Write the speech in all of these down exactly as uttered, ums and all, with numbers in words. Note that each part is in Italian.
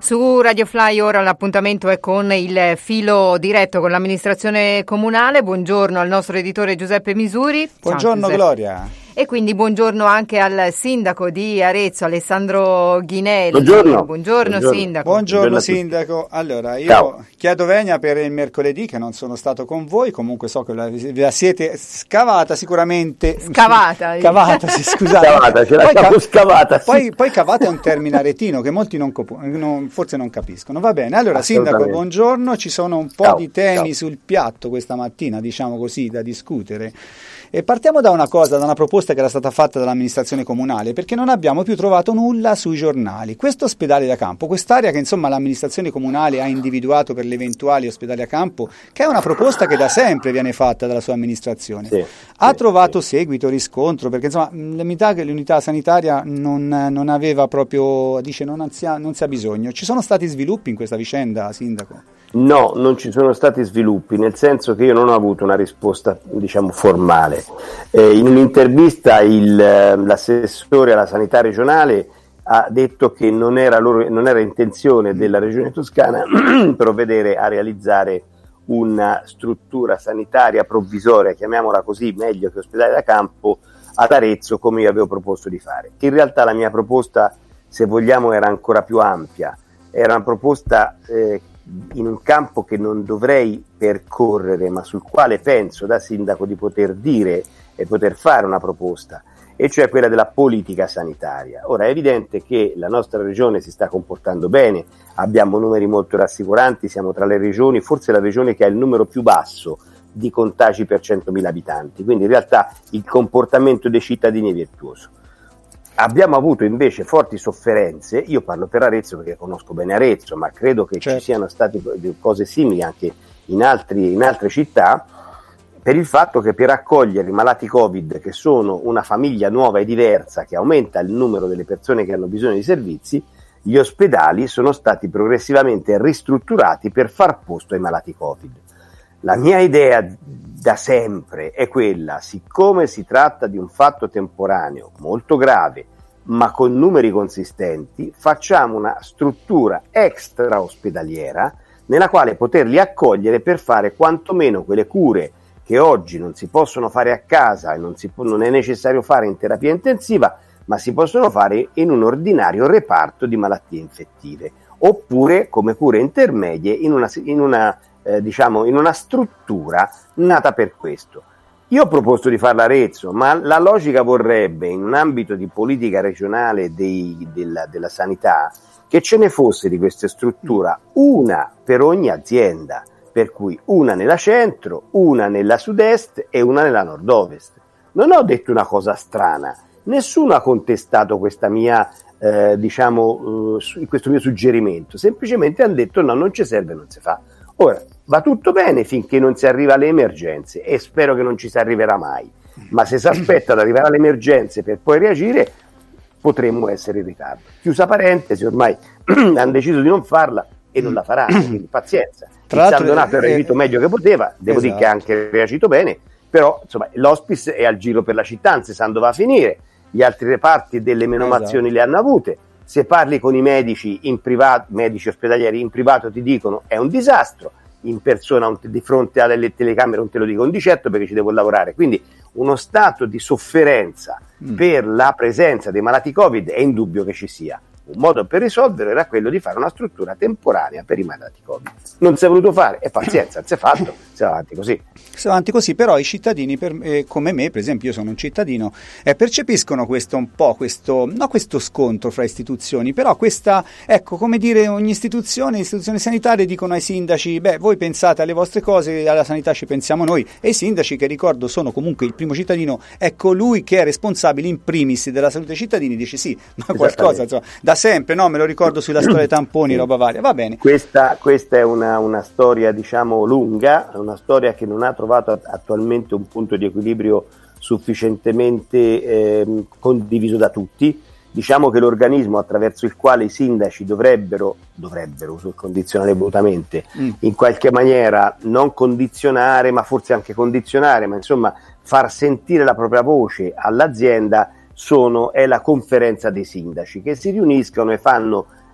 Su Radio Fly ora l'appuntamento è con il filo diretto con l'amministrazione comunale. Buongiorno al nostro editore Giuseppe Misuri. Buongiorno Ciao, Giuseppe. Gloria. E quindi buongiorno anche al sindaco di Arezzo, Alessandro Ghinelli. Buongiorno. Buongiorno, Buongiorno. sindaco. Buongiorno, Buongiorno sindaco. Allora, io Ciao. chiedo venia per il mercoledì che non sono stato con voi, comunque so che la, la siete scavata sicuramente. Scavata. Scavata, sì, scusate. Scavata, ce la Poi, siamo scavata, sì. poi, poi cavata è un termine aretino che molti non, copu- non forse non capiscono. Va bene, allora sindaco, buongiorno, ci sono un po' Ciao, di temi ciao. sul piatto questa mattina, diciamo così, da discutere. E partiamo da una cosa, da una proposta che era stata fatta dall'amministrazione comunale, perché non abbiamo più trovato nulla sui giornali. Questo ospedale da campo, quest'area che insomma l'amministrazione comunale ha individuato per gli eventuali ospedali a campo, che è una proposta che da sempre viene fatta dalla sua amministrazione, Sì, ha sì, trovato sì. seguito, riscontro, perché insomma l'unità, l'unità sanitaria non, non aveva proprio, dice non si, ha, non si ha bisogno. Ci sono stati sviluppi in questa vicenda, sindaco? No, non ci sono stati sviluppi, nel senso che io non ho avuto una risposta, diciamo, formale. Eh, in un'intervista il, l'assessore alla sanità regionale ha detto che non era, loro, non era intenzione della regione toscana provvedere a realizzare una struttura sanitaria provvisoria, chiamiamola così, meglio che ospedale da campo, ad Arezzo, come io avevo proposto di fare. In realtà la mia proposta, se vogliamo, era ancora più ampia, era una proposta eh, in un campo che non dovrei percorrere, ma sul quale penso da sindaco di poter dire e poter fare una proposta, e cioè quella della politica sanitaria. Ora è evidente che la nostra regione si sta comportando bene, abbiamo numeri molto rassicuranti, siamo tra le regioni, forse la regione che ha il numero più basso di contagi per centomila abitanti, quindi in realtà il comportamento dei cittadini è virtuoso. Abbiamo avuto invece forti sofferenze, io parlo per Arezzo perché conosco bene Arezzo, ma credo che certo. ci siano state cose simili anche in, altri, in altre città, per il fatto che per accogliere i malati Covid, che sono una famiglia nuova e diversa, che aumenta il numero delle persone che hanno bisogno di servizi, gli ospedali sono stati progressivamente ristrutturati per far posto ai malati Covid. La mia idea da sempre è quella, siccome si tratta di un fatto temporaneo molto grave, ma con numeri consistenti, facciamo una struttura extra ospedaliera nella quale poterli accogliere per fare quantomeno quelle cure che oggi non si possono fare a casa e non, si può, non è necessario fare in terapia intensiva, ma si possono fare in un ordinario reparto di malattie infettive, oppure come cure intermedie in una, in una Eh, diciamo in una struttura nata per questo. Io ho proposto di farla a Arezzo, ma la logica vorrebbe, in un ambito di politica regionale dei, della, della sanità, che ce ne fosse di questa struttura una per ogni azienda, per cui una nella centro, una nella sud-est e una nella nord-ovest. Non ho detto una cosa strana, nessuno ha contestato questa mia eh, diciamo eh, questo mio suggerimento, semplicemente hanno detto no, non ci serve, non si fa. Ora, va tutto bene finché non si arriva alle emergenze e spero che non ci si arriverà mai, ma se si aspetta ad arrivare alle emergenze per poi reagire potremmo essere in ritardo. Chiusa parentesi, ormai hanno deciso di non farla e non la faranno, quindi pazienza. Tra il l'altro, San Donato ha reagito eh, meglio che poteva, devo esatto. dire che ha anche reagito bene, però insomma l'hospice è al giro per la città, non si sa dove va a finire, gli altri reparti delle menomazioni esatto. le hanno avute. Se parli con i medici in privato, medici ospedalieri in privato ti dicono è un disastro, in persona un, di fronte alle telecamere non te lo dicono di certo perché ci devo lavorare, quindi uno stato di sofferenza mm. per la presenza dei malati Covid è indubbio che ci sia. Un modo per risolverlo era quello di fare una struttura temporanea per i malati Covid. Non si è voluto fare, e pazienza, non si è fatto, si va avanti così. Si va avanti così, però i cittadini per, eh, come me, per esempio, io sono un cittadino, eh, percepiscono questo un po', questo, no questo scontro fra istituzioni, però questa, ecco, come dire, ogni istituzione, istituzioni sanitarie dicono ai sindaci, beh, voi pensate alle vostre cose, alla sanità ci pensiamo noi, e i sindaci, che ricordo sono comunque il primo cittadino, è colui che è responsabile in primis della salute dei cittadini, dice sì, ma qualcosa, insomma, da sempre, no? Me lo ricordo sulla storia dei tamponi, sì. Roba varia, va bene. Questa, questa è una, una storia, diciamo, lunga, una storia che non ha trovato attualmente un punto di equilibrio sufficientemente eh, condiviso da tutti. Diciamo che l'organismo attraverso il quale i sindaci dovrebbero, dovrebbero sul condizionale volutamente, mm. in qualche maniera non condizionare, ma forse anche condizionare, ma insomma far sentire la propria voce all'azienda, sono, è la conferenza dei sindaci, che si riuniscono e fanno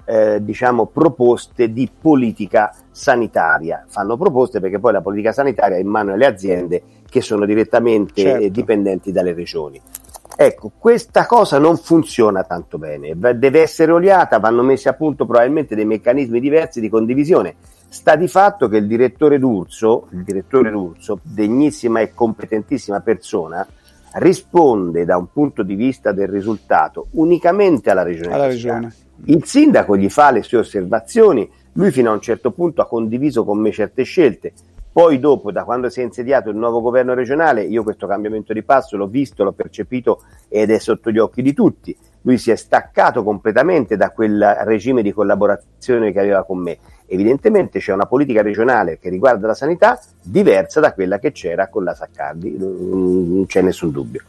eh, diciamo proposte di politica sanitaria. Fanno proposte perché poi la politica sanitaria è in mano alle aziende che sono direttamente certo. eh, dipendenti dalle regioni. Ecco, questa cosa non funziona tanto bene, deve essere oliata, vanno messi a punto probabilmente dei meccanismi diversi di condivisione. Sta di fatto che il direttore D'Urso, il direttore D'Urso, degnissima e competentissima persona, risponde da un punto di vista del risultato unicamente alla regione. Alla regione. Il sindaco gli fa le sue osservazioni, lui fino a un certo punto ha condiviso con me certe scelte. Poi dopo, da quando si è insediato il nuovo governo regionale, io questo cambiamento di passo l'ho visto, l'ho percepito ed è sotto gli occhi di tutti. Lui si è staccato completamente da quel regime di collaborazione che aveva con me. Evidentemente c'è una politica regionale che riguarda la sanità diversa da quella che c'era con la Saccardi, non c'è nessun dubbio.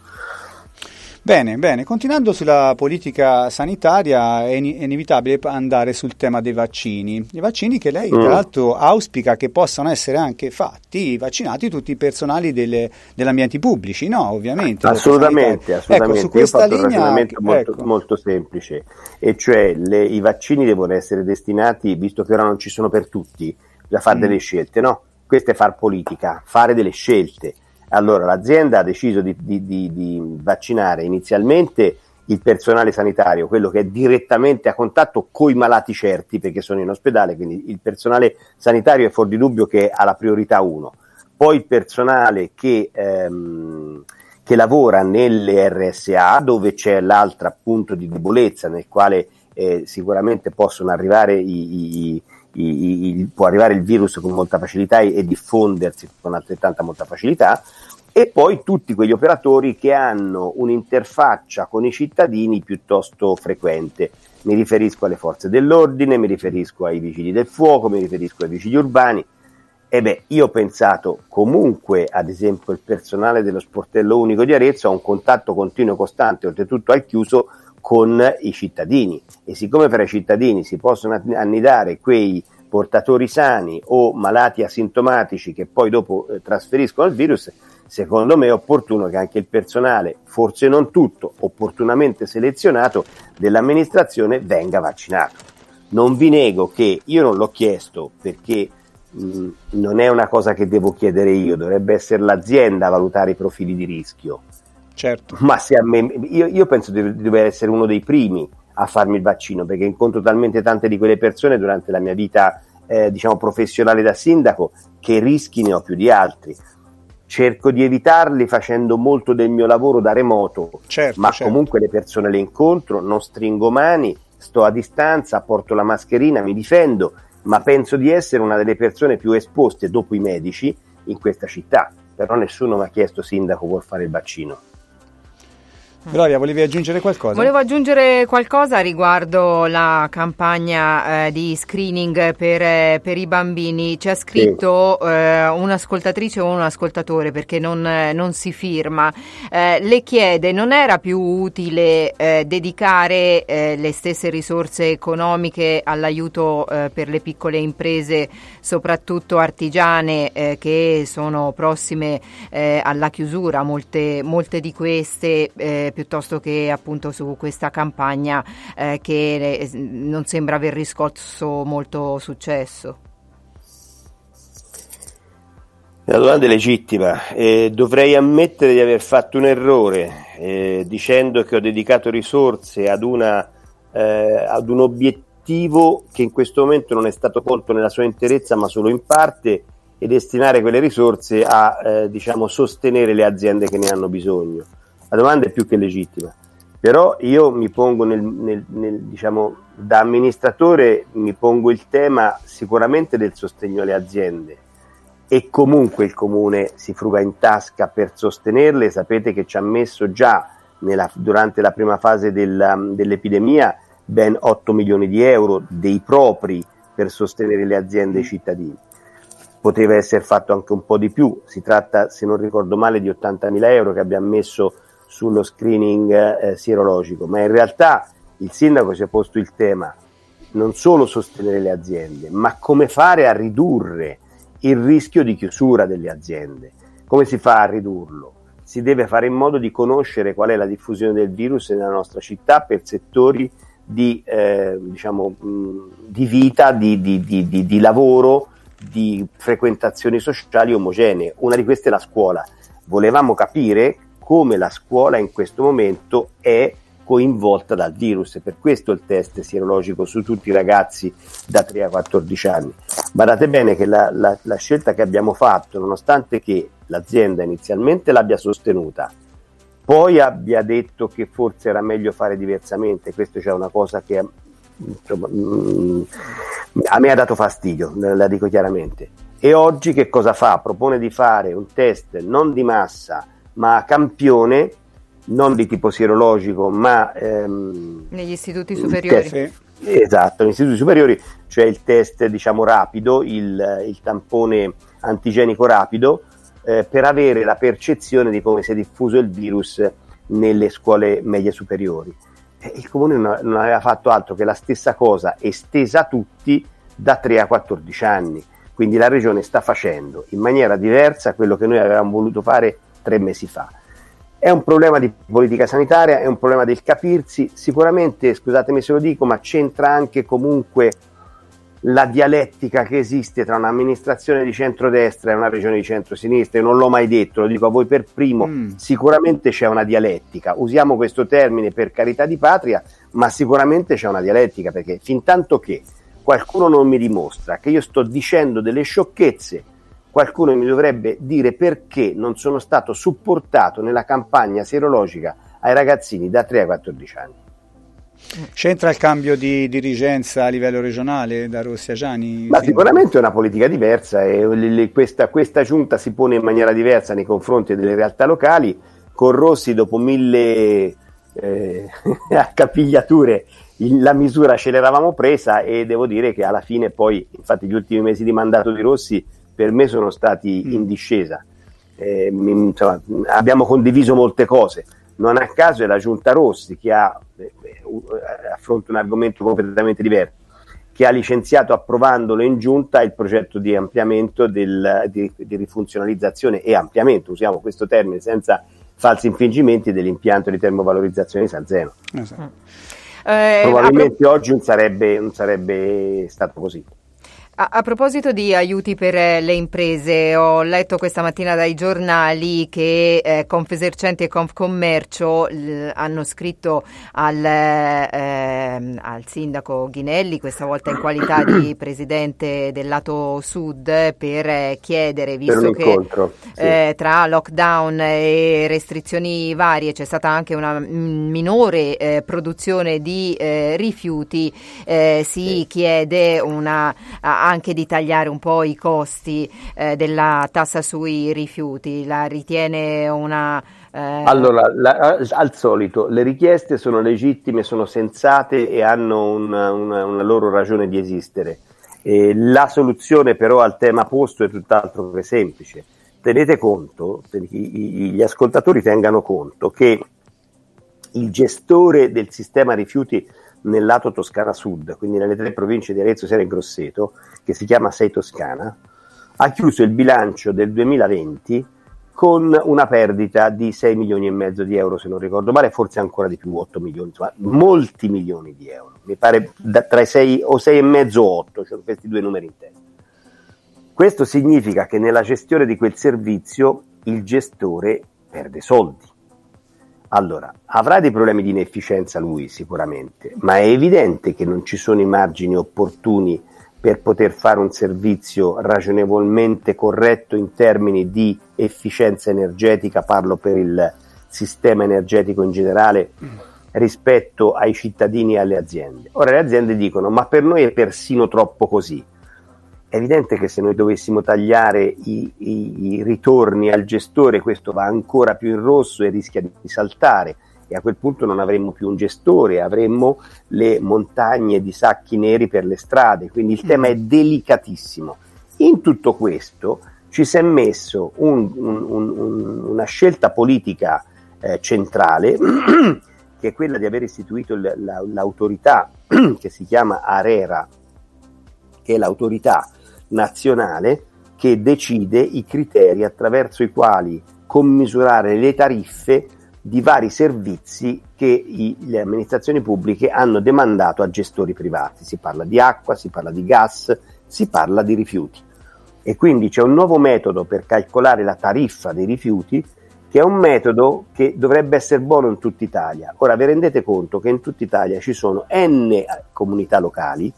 Bene, bene, continuando sulla politica sanitaria è, in- è inevitabile andare sul tema dei vaccini. I vaccini che lei tra mm. l'altro auspica che possano essere anche fatti, vaccinati tutti i personali delle, degli ambienti pubblici, no? Ovviamente. Assolutamente, assolutamente. Ecco, su questa Io ho fatto linea, un ragionamento molto, ecco. molto semplice, e cioè le, i vaccini devono essere destinati, visto che ora non ci sono per tutti, da fare mm. delle scelte, no? Questo è far politica, fare delle scelte. Allora l'azienda ha deciso di, di, di, di vaccinare inizialmente il personale sanitario, quello che è direttamente a contatto coi malati certi perché sono in ospedale, quindi il personale sanitario è fuori di dubbio che ha la priorità uno. Poi il personale che, ehm, che lavora nelle R S A, dove c'è l'altro punto di debolezza nel quale eh, sicuramente possono arrivare i, i I, i, può arrivare il virus con molta facilità e, e diffondersi con altrettanta molta facilità, e poi tutti quegli operatori che hanno un'interfaccia con i cittadini piuttosto frequente. Mi riferisco alle forze dell'ordine, mi riferisco ai vigili del fuoco, mi riferisco ai vigili urbani. E beh, io ho pensato comunque, ad esempio, il personale dello sportello unico di Arezzo ha un contatto continuo e costante, oltretutto al chiuso, con i cittadini, e siccome fra i cittadini si possono annidare quei portatori sani o malati asintomatici che poi dopo eh, trasferiscono il virus, secondo me è opportuno che anche il personale, forse non tutto, opportunamente selezionato dell'amministrazione venga vaccinato. Non vi nego che io non l'ho chiesto perché mh, non è una cosa che devo chiedere io, dovrebbe essere l'azienda a valutare i profili di rischio. Certo. Ma se a me, io, io penso di dover essere uno dei primi a farmi il vaccino, perché incontro talmente tante di quelle persone durante la mia vita eh, diciamo professionale da sindaco che rischi ne ho più di altri. Cerco di evitarli facendo molto del mio lavoro da remoto, certo, ma certo. comunque le persone le incontro, non stringo mani, sto a distanza, porto la mascherina, mi difendo, ma penso di essere una delle persone più esposte dopo i medici in questa città. Però nessuno mi ha chiesto: sindaco, vuol fare il vaccino? Gloria, volevi aggiungere qualcosa? Volevo aggiungere qualcosa riguardo la campagna eh, di screening per, eh, per i bambini. Ci ha scritto sì. eh, un'ascoltatrice o un ascoltatore, perché non, eh, non si firma, eh, le chiede: non era più utile eh, dedicare eh, le stesse risorse economiche all'aiuto eh, per le piccole imprese, soprattutto artigiane, eh, che sono prossime eh, alla chiusura, molte, molte di queste, eh, piuttosto che appunto su questa campagna eh, che eh, non sembra aver riscosso molto successo? La domanda è legittima, eh, dovrei ammettere di aver fatto un errore eh, dicendo che ho dedicato risorse ad, una, eh, ad un obiettivo che in questo momento non è stato colto nella sua interezza ma solo in parte, e destinare quelle risorse a eh, diciamo sostenere le aziende che ne hanno bisogno. La domanda è più che legittima, però io mi pongo nel, nel, nel diciamo da amministratore mi pongo il tema sicuramente del sostegno alle aziende, e comunque il comune si fruga in tasca per sostenerle. Sapete che ci ha messo già nella, durante la prima fase della, dell'epidemia ben otto milioni di euro dei propri per sostenere le aziende e i cittadini. Poteva essere fatto anche un po' di più, si tratta, se non ricordo male, di ottantamila euro che abbiamo messo sullo screening eh, sierologico, ma in realtà il sindaco si è posto il tema non solo sostenere le aziende, ma come fare a ridurre il rischio di chiusura delle aziende. Come si fa a ridurlo? Si deve fare in modo di conoscere qual è la diffusione del virus nella nostra città per settori di, eh, diciamo, mh, di vita, di, di, di, di, di lavoro, di frequentazioni sociali omogenee. Una di queste è la scuola. Volevamo capire come la scuola in questo momento è coinvolta dal virus, e per questo il test sierologico su tutti i ragazzi da tre a quattordici anni. Badate bene che la, la, la scelta che abbiamo fatto, nonostante che l'azienda inizialmente l'abbia sostenuta, poi abbia detto che forse era meglio fare diversamente, questo c'è una cosa che insomma, mh, a me ha dato fastidio, la dico chiaramente. E oggi che cosa fa? Propone di fare un test non di massa ma a campione, non di tipo sierologico, ma ehm, negli istituti superiori. Test, esatto, negli istituti superiori, cioè il test diciamo rapido, il, il tampone antigenico rapido, eh, per avere la percezione di come si è diffuso il virus nelle scuole medie superiori. Eh, il comune non, non aveva fatto altro che la stessa cosa estesa a tutti da tre a quattordici anni, quindi la regione sta facendo in maniera diversa quello che noi avevamo voluto fare tre mesi fa. È un problema di politica sanitaria, è un problema del capirsi, sicuramente, scusatemi se lo dico, ma c'entra anche comunque la dialettica che esiste tra un'amministrazione di centrodestra e una regione di centrosinistra. Io non l'ho mai detto, lo dico a voi per primo, mm. sicuramente c'è una dialettica, usiamo questo termine per carità di patria, ma sicuramente c'è una dialettica, perché fin tanto che qualcuno non mi dimostra che io sto dicendo delle sciocchezze, qualcuno mi dovrebbe dire perché non sono stato supportato nella campagna sierologica ai ragazzini da tre a quattordici anni. C'entra il cambio di dirigenza a livello regionale da Rossi a Giani? Ma sicuramente è una politica diversa e questa, questa giunta si pone in maniera diversa nei confronti delle realtà locali. Con Rossi, dopo mille eh, accapigliature, la misura ce l'eravamo presa, e devo dire che alla fine poi, infatti gli ultimi mesi di mandato di Rossi per me sono stati in discesa, eh, insomma, abbiamo condiviso molte cose, non a caso è la giunta Rossi che ha, eh, affronta un argomento completamente diverso, che ha licenziato approvandolo in giunta il progetto di ampliamento del, di, di rifunzionalizzazione e ampliamento, usiamo questo termine senza falsi infingimenti, dell'impianto di termovalorizzazione di San Zeno. Esatto. Eh, probabilmente pro... oggi non sarebbe, non sarebbe stato così. A, a proposito di aiuti per le imprese, ho letto questa mattina dai giornali che eh, Confesercenti e Confcommercio l, hanno scritto al, eh, al sindaco Ghinelli, questa volta in qualità di presidente del lato sud, per chiedere, visto per che sì. eh, tra lockdown e restrizioni varie c'è stata anche una minore eh, produzione di eh, rifiuti, eh, si sì. chiede una anche di tagliare un po' i costi eh, della tassa sui rifiuti. La ritiene una... Eh... Allora, la, al solito, le richieste sono legittime, sono sensate e hanno una, una, una loro ragione di esistere. E la soluzione però al tema posto è tutt'altro che semplice. Tenete conto, gli ascoltatori tengano conto che il gestore del sistema rifiuti nel lato Toscana Sud, quindi nelle tre province di Arezzo, Serra e Grosseto, che si chiama Sei Toscana, ha chiuso il bilancio del duemilaventi con una perdita di sei milioni e mezzo di euro, se non ricordo male, forse ancora di più, otto milioni, insomma, molti milioni di euro, mi pare da, tra i sei o sei e mezzo o otto, cioè questi due numeri in testa. Questo significa che nella gestione di quel servizio il gestore perde soldi. Allora, avrà dei problemi di inefficienza lui sicuramente, ma è evidente che non ci sono i margini opportuni per poter fare un servizio ragionevolmente corretto in termini di efficienza energetica, parlo per il sistema energetico in generale, rispetto ai cittadini e alle aziende. Ora le aziende dicono, ma per noi è persino troppo così. È evidente che se noi dovessimo tagliare i, i, i ritorni al gestore, questo va ancora più in rosso e rischia di saltare, e a quel punto non avremmo più un gestore, avremmo le montagne di sacchi neri per le strade, quindi il tema è delicatissimo. In tutto questo ci si è messo un, un, un, una scelta politica eh, centrale, che è quella di aver istituito l, la, l'autorità che si chiama ARERA, che è l'autorità nazionale che decide i criteri attraverso i quali commisurare le tariffe di vari servizi che i, le amministrazioni pubbliche hanno demandato a gestori privati. Si parla di acqua, si parla di gas, si parla di rifiuti. E quindi c'è un nuovo metodo per calcolare la tariffa dei rifiuti, che è un metodo che dovrebbe essere buono in tutta Italia. Ora vi rendete conto che in tutta Italia ci sono N comunità locali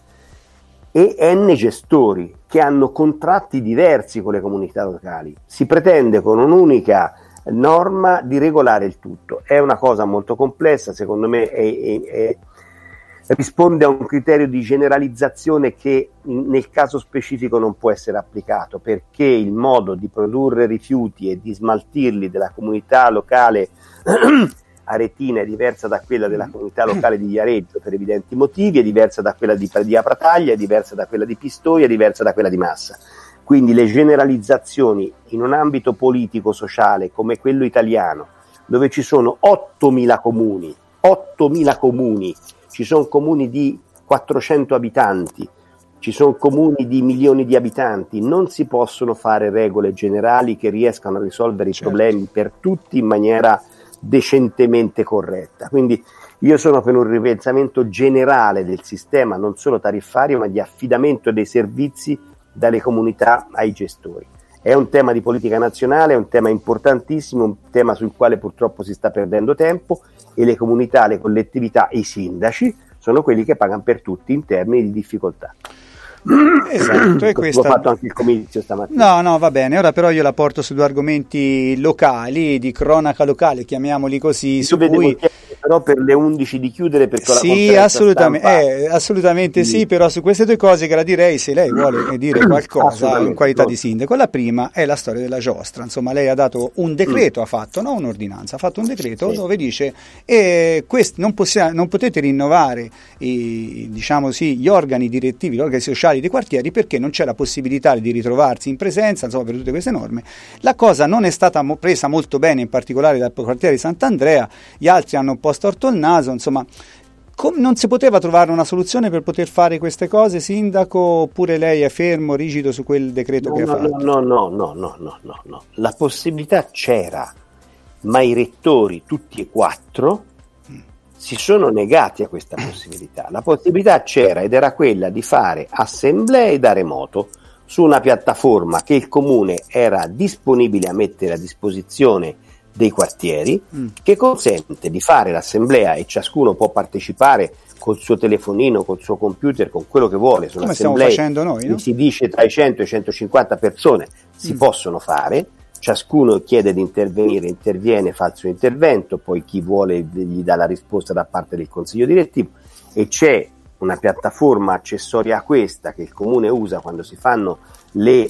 e N gestori che hanno contratti diversi con le comunità locali. Si pretende con un'unica norma di regolare il tutto. È una cosa molto complessa, secondo me è, è, è, risponde a un criterio di generalizzazione che nel caso specifico non può essere applicato, perché il modo di produrre rifiuti e di smaltirli della comunità locale aretina è diversa da quella della comunità locale di Viareggio per evidenti motivi, è diversa da quella di, di Aprataglia, è diversa da quella di Pistoia, è diversa da quella di Massa. Quindi le generalizzazioni in un ambito politico-sociale come quello italiano, dove ci sono ottomila comuni, ottomila comuni, ci sono comuni di quattrocento abitanti, ci sono comuni di milioni di abitanti, non si possono fare regole generali che riescano a risolvere i certo. problemi per tutti in maniera decentemente corretta. Quindi io sono per un ripensamento generale del sistema, non solo tariffario, ma di affidamento dei servizi dalle comunità ai gestori. È un tema di politica nazionale, è un tema importantissimo, un tema sul quale purtroppo si sta perdendo tempo, e le comunità, le collettività e i sindaci sono quelli che pagano per tutti in termini di difficoltà. Esatto, e questa... Ho fatto anche il comizio stamattina. No, no, va bene. Ora però io la porto su due argomenti locali, di cronaca locale, chiamiamoli così, Io su vedevo cui... però per le undici di chiudere, perché ho la Sì, conferenza assolutamente, stampa. eh, assolutamente sì. sì, però su queste due cose che la direi, se lei vuole dire qualcosa in qualità di sindaco. La prima è la storia della giostra, insomma lei ha dato un decreto, mm. ha fatto, no un'ordinanza, ha fatto un decreto sì. dove dice eh, quest, non, possiamo, non potete rinnovare i, diciamo sì, gli organi direttivi, gli organi sociali dei quartieri, perché non c'è la possibilità di ritrovarsi in presenza, insomma, per tutte queste norme. La cosa non è stata mo- presa molto bene, in particolare dal quartiere di Sant'Andrea, gli altri hanno un po' storto il naso, insomma, com- non si poteva trovare una soluzione per poter fare queste cose, sindaco, oppure lei è fermo, rigido su quel decreto no, che no, ha fatto? No, no, no, no, no, no, no. La possibilità c'era, ma i rettori, tutti e quattro, si sono negati a questa possibilità. La possibilità c'era ed era quella di fare assemblee da remoto su una piattaforma che il comune era disponibile a mettere a disposizione dei quartieri, mm. che consente di fare l'assemblea e ciascuno può partecipare col suo telefonino, col suo computer, con quello che vuole. Sono come stiamo assemblee, facendo noi, no? Si dice tra i cento e i centocinquanta persone si mm. possono fare. Ciascuno chiede di intervenire, interviene, fa il suo intervento, poi chi vuole gli dà la risposta da parte del consiglio direttivo, e c'è una piattaforma accessoria a questa che il comune usa quando si fanno le,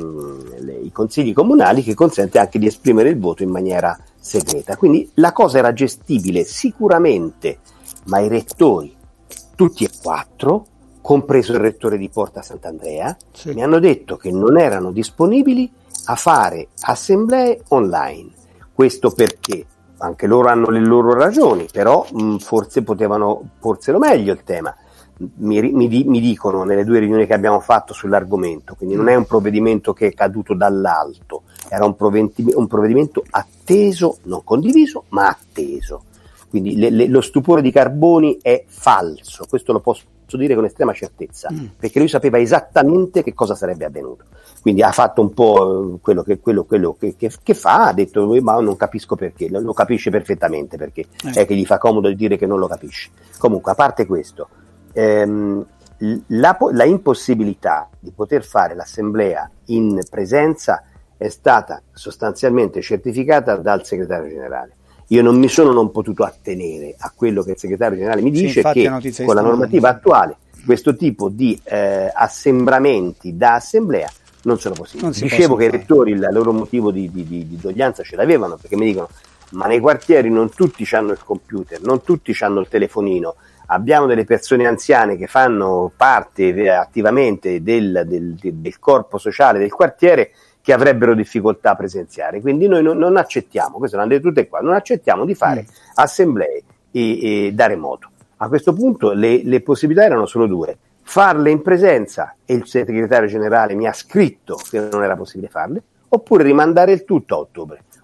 mh, le, i consigli comunali, che consente anche di esprimere il voto in maniera segreta. Quindi la cosa era gestibile sicuramente, ma i rettori, tutti e quattro, compreso il rettore di Porta Sant'Andrea, sì. mi hanno detto che non erano disponibili a fare assemblee online. Questo perché anche loro hanno le loro ragioni, però mh, forse potevano porselo meglio il tema. Mi, mi, mi dicono nelle due riunioni che abbiamo fatto sull'argomento, quindi non è un provvedimento che è caduto dall'alto, era un provvedimento, un provvedimento atteso, non condiviso, ma atteso. Quindi le, le, lo stupore di Carboni è falso, questo lo posso dire con estrema certezza, mm. perché lui sapeva esattamente che cosa sarebbe avvenuto. Quindi ha fatto un po' quello che, quello, quello che, che, che fa, ha detto ma non capisco perché, lo, lo capisce perfettamente perché eh. è che gli fa comodo di dire che non lo capisce. Comunque, a parte questo, ehm, la, la impossibilità di poter fare l'assemblea in presenza è stata sostanzialmente certificata dal segretario generale. Io non mi sono non potuto attenere a quello che il segretario generale mi dice, sì, che con la normativa attuale questo tipo di eh, assembramenti da assemblea non sono possibili. Non Dicevo che i rettori il loro motivo di, di, di, di doglianza ce l'avevano, perché mi dicono ma nei quartieri non tutti hanno il computer, non tutti hanno il telefonino, abbiamo delle persone anziane che fanno parte attivamente del, del, del corpo sociale del quartiere che avrebbero difficoltà a presenziare, quindi noi non, non accettiamo, questo l'hanno detto tutte qua, non accettiamo di fare mm. assemblee e, e da remoto. A questo punto le, le possibilità erano solo due: farle in presenza, e il segretario generale mi ha scritto che non era possibile farle, oppure rimandare il tutto a ottobre.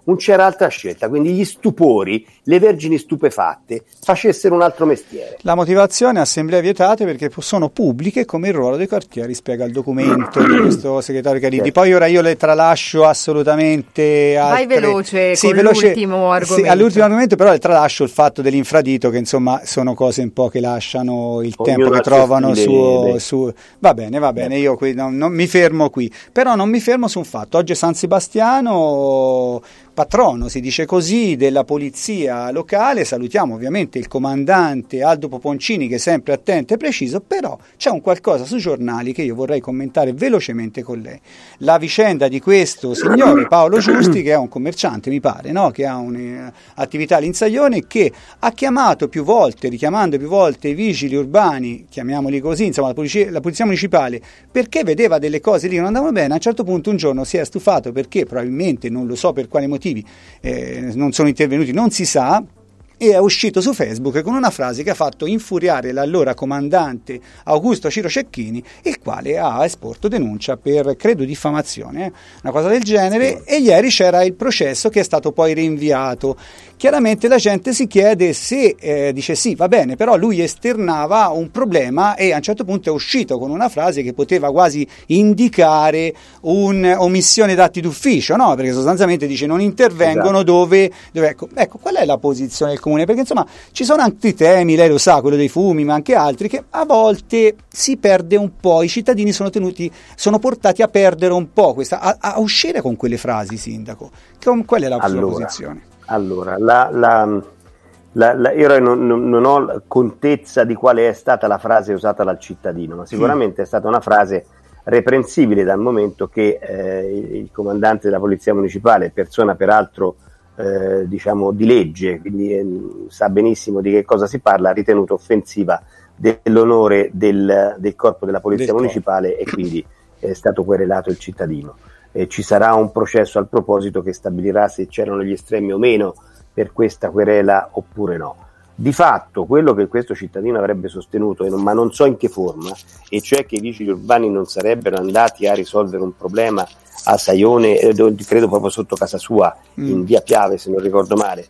non c'era altra scelta, quindi gli stupori, le vergini stupefatte facessero un altro mestiere. La motivazione, assemblee vietate perché sono pubbliche, come il ruolo dei quartieri, spiega il documento di questo segretario Caridi. Poi ora io le tralascio assolutamente altre... Vai veloce sì, con veloce, l'ultimo argomento. Sì, all'ultimo argomento però le tralascio il fatto dell'infradito, che insomma sono cose un po' che lasciano il Ognuno tempo che trovano su, stile, su... Va bene, va bene, io qui non, non mi fermo qui, però non mi fermo su un fatto. Oggi è San Sebastiano, patrono, si dice così, della polizia locale. Salutiamo ovviamente il comandante Aldo Poponcini, che è sempre attento e preciso, però c'è un qualcosa sui giornali che io vorrei commentare velocemente con lei. La vicenda di questo signore Paolo Giusti, che è un commerciante, mi pare, no? Che ha un'attività all'Insaglione, che ha chiamato più volte, richiamando più volte i vigili urbani, chiamiamoli così, insomma la polizia, la polizia municipale, perché vedeva delle cose lì che non andavano bene. A un certo punto un giorno si è stufato, perché probabilmente, non lo so per quali motivi, Eh, non sono intervenuti, non si sa, e è uscito su Facebook con una frase che ha fatto infuriare l'allora comandante Augusto Ciro Cecchini, il quale ha esporto denuncia per, credo, diffamazione, eh? una cosa del genere, e ieri c'era il processo che è stato poi rinviato. Chiaramente la gente si chiede se, eh, dice sì, va bene, però lui esternava un problema e a un certo punto è uscito con una frase che poteva quasi indicare un'omissione d'atti d'ufficio, no? Perché sostanzialmente dice non intervengono, esatto, dove, dove ecco, ecco, qual è la posizione del comune? Perché insomma ci sono altri temi, lei lo sa, quello dei fumi, ma anche altri, che a volte si perde un po', i cittadini sono tenuti, sono portati a perdere un po' questa, a, a uscire con quelle frasi, sindaco. Qual è la sua allora, posizione? Allora, la, la, la, la, io non, non, non ho contezza di quale è stata la frase usata dal cittadino, ma sicuramente mm. è stata una frase reprensibile, dal momento che eh, il, il comandante della polizia municipale, persona peraltro eh, diciamo di legge, quindi eh, sa benissimo di che cosa si parla, ha ritenuto offensiva dell'onore del, del corpo della polizia del municipale corpo. E quindi è stato querelato il cittadino. Eh, ci sarà un processo al proposito che stabilirà se c'erano gli estremi o meno per questa querela oppure no. Di fatto quello che questo cittadino avrebbe sostenuto, ma non so in che forma, e cioè che i vigili urbani non sarebbero andati a risolvere un problema a Saione, eh, credo proprio sotto casa sua, mm. in via Piave se non ricordo male,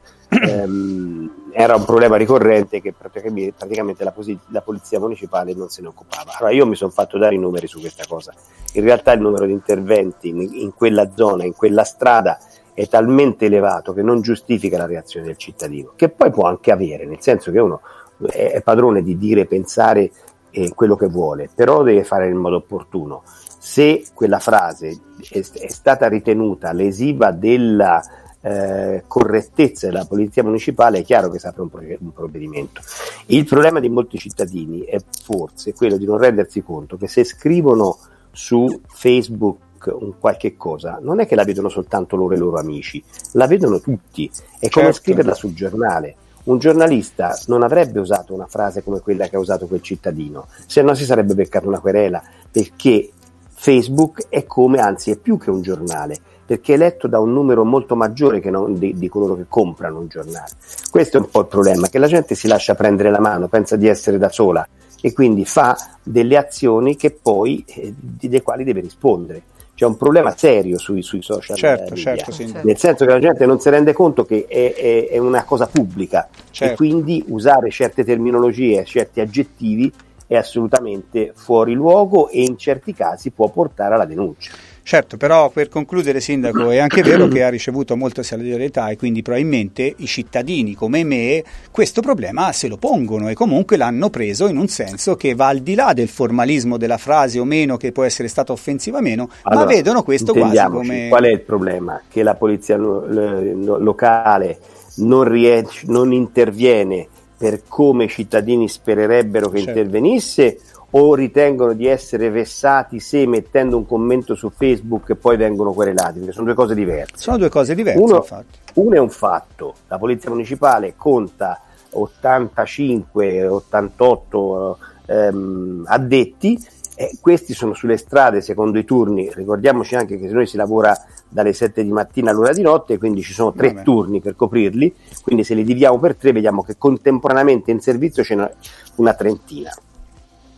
ehm, era un problema ricorrente che praticamente, praticamente la, posi- la polizia municipale non se ne occupava. Allora io mi sono fatto dare i numeri su questa cosa. In realtà il numero di interventi in, in quella zona, in quella strada, è talmente elevato che non giustifica la reazione del cittadino, che poi può anche avere, nel senso che uno è, è padrone di dire, pensare eh, quello che vuole, però deve fare nel modo opportuno. Se quella frase è, è stata ritenuta lesiva della eh, correttezza della polizia municipale, è chiaro che si apre un, pro- un provvedimento. Il problema di molti cittadini è forse quello di non rendersi conto che se scrivono su Facebook un qualche cosa, non è che la vedono soltanto loro e i loro amici, la vedono tutti. È come certo. scriverla sul giornale. Un giornalista non avrebbe usato una frase come quella che ha usato quel cittadino, se no si sarebbe beccato una querela, perché Facebook è come, anzi è più che un giornale, perché è letto da un numero molto maggiore che non di, di coloro che comprano un giornale. Questo è un po' il problema, che la gente si lascia prendere la mano, pensa di essere da sola e quindi fa delle azioni che poi eh, delle quali deve rispondere. C'è un problema serio sui, sui social certo, media, certo, sì. nel senso che la gente non si rende conto che è, è, è una cosa pubblica, certo. E quindi usare certe terminologie, certi aggettivi è assolutamente fuori luogo e in certi casi può portare alla denuncia. Certo, però per concludere, sindaco, è anche vero che ha ricevuto molta solidarietà e quindi probabilmente i cittadini come me questo problema se lo pongono e comunque l'hanno preso in un senso che va al di là del formalismo della frase o meno, che può essere stata offensiva o meno, allora, ma vedono questo quasi come... Qual è il problema? Che la polizia lo- lo- locale non, riesce, non interviene per come i cittadini spererebbero che certo. intervenisse, o ritengono di essere vessati se mettendo un commento su Facebook e poi vengono querelati, perché sono due cose diverse. Sono due cose diverse, uno, infatti. Uno è un fatto, la polizia municipale conta ottantacinque ottantotto ehm, addetti, e questi sono sulle strade secondo i turni. Ricordiamoci anche che noi si lavora dalle sette di mattina all'una di notte, quindi ci sono tre Vabbè. turni per coprirli, quindi se li dividiamo per tre vediamo che contemporaneamente in servizio ce n'è una trentina.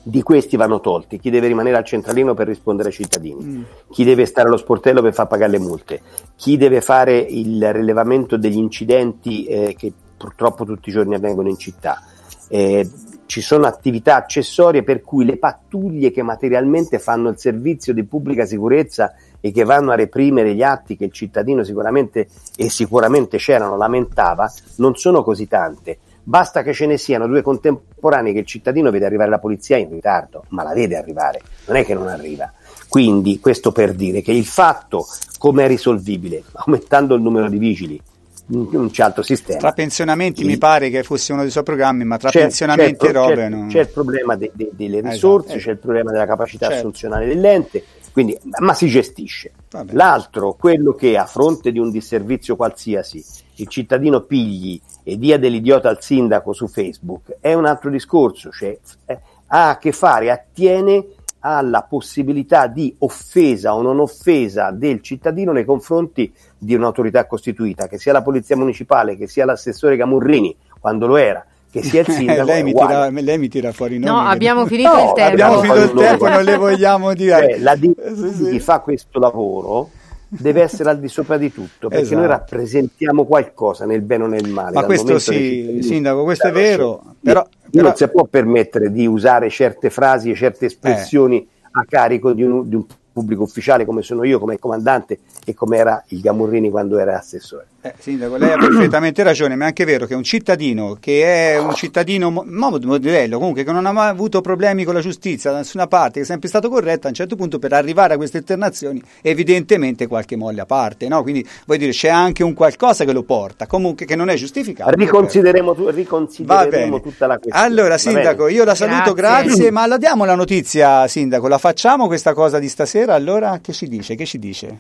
di questi vanno tolti. Chi deve rimanere al centralino per rispondere ai cittadini, mm. chi deve stare allo sportello per far pagare le multe, chi deve fare il rilevamento degli incidenti eh, che purtroppo tutti i giorni avvengono in città. Eh, ci sono attività accessorie per cui le pattuglie che materialmente fanno il servizio di pubblica sicurezza e che vanno a reprimere gli atti che il cittadino sicuramente e sicuramente c'erano lamentava, non sono così tante. Basta che ce ne siano due contemporanei che il cittadino vede arrivare la polizia in ritardo, ma la vede arrivare, non è che non arriva. Quindi questo per dire che il fatto come è risolvibile, aumentando il numero di vigili, non c'è altro sistema. Tra pensionamenti il... mi pare che fosse uno dei suoi programmi, ma tra c'è, pensionamenti c'è, e robe c'è, non... c'è il problema de, de, delle risorse, esatto, c'è il problema della capacità certo. assunzionale dell'ente, quindi, ma si gestisce. L'altro, quello che a fronte di un disservizio qualsiasi il cittadino pigli e dia dell'idiota al sindaco su Facebook, è un altro discorso, cioè eh, ha a che fare, attiene alla possibilità di offesa o non offesa del cittadino nei confronti di un'autorità costituita, che sia la polizia municipale, che sia l'assessore Camurrini, quando lo era, che sia il sindaco. lei, mi tira, lei mi tira fuori i nomi. No, abbiamo finito no, il tempo. Abbiamo finito il tempo, non le vogliamo dire. Cioè, la di chi fa questo lavoro deve essere al di sopra di tutto, perché esatto. noi rappresentiamo qualcosa nel bene o nel male. Ma questo sì, sindaco, questo è vero, però, però non si può permettere di usare certe frasi e certe espressioni eh. a carico di un, di un pubblico ufficiale come sono io, come comandante e come era il Gamurrini quando era assessore. Eh, sindaco, lei ha perfettamente ragione, ma è anche vero che un cittadino che è un cittadino mo- modello, comunque che non ha mai avuto problemi con la giustizia da nessuna parte, che è sempre stato corretto, a un certo punto per arrivare a queste internazioni evidentemente qualche molle a parte, no? Quindi vuol dire c'è anche un qualcosa che lo porta, comunque che non è giustificato. Riconsideremo, tu, riconsidereremo tutta la questione. Allora sindaco, io la saluto, grazie. grazie, ma la diamo la notizia, sindaco, la facciamo questa cosa di stasera, allora che ci dice, che ci dice?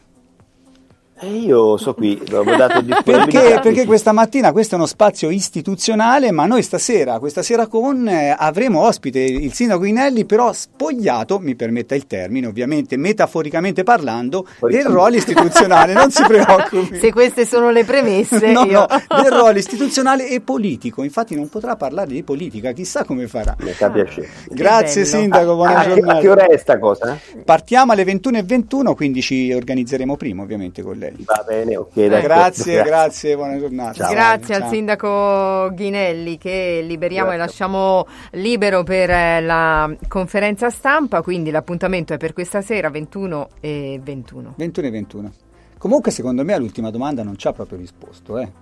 E io so qui, avevo dato perché, perché questa mattina questo è uno spazio istituzionale, ma noi stasera, questa sera con eh, avremo ospite il sindaco Ghinelli, però spogliato, mi permetta il termine, ovviamente metaforicamente parlando, del ruolo istituzionale, non si preoccupi. Se queste sono le premesse. no, io... no, del ruolo istituzionale e politico, infatti non potrà parlare di politica, chissà come farà. Mi fa piacere. Grazie sindaco, buona ah, giornata. A che ora è sta cosa? Partiamo alle ventuno e ventuno, quindi ci organizzeremo prima ovviamente con lei. Va bene, ok. Eh, grazie, grazie, buona giornata. Ciao. Grazie ciao. Al sindaco Ghinelli che liberiamo grazie. E lasciamo libero per la conferenza stampa, quindi l'appuntamento è per questa sera ventuno e ventuno. ventuno e ventuno. Comunque secondo me all'ultima domanda non ci ha proprio risposto, eh.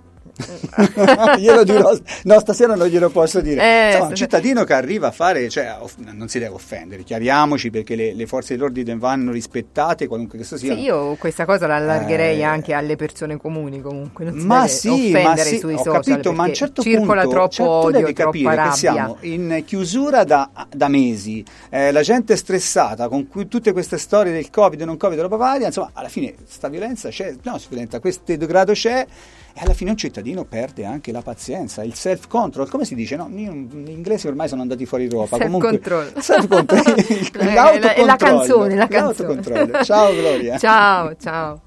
glielo dirò, no, stasera non glielo posso dire. Eh, Insomma, un cittadino che arriva a fare, cioè, off- non si deve offendere, chiariamoci, perché le, le forze dell'ordine vanno rispettate, qualunque che sia. Sì, io questa cosa la allargherei eh, anche alle persone comuni, comunque. Non si ma deve sì, offendere ma sì, sui ho social, capito, ma a un certo circola punto troppo certo odio, devi capire troppa rabbia. Che siamo in chiusura da, da mesi, eh, la gente è stressata con cui, tutte queste storie del Covid, non Covid, roba varia, insomma, alla fine sta violenza c'è, no, violenza, questo degrado c'è. E alla fine un cittadino perde anche la pazienza, il self-control, come si dice? No, io, gli inglesi ormai sono andati fuori Europa. Self-control. Comunque, self-control. la, la, la canzone, la canzone. Ciao Gloria. Ciao, ciao.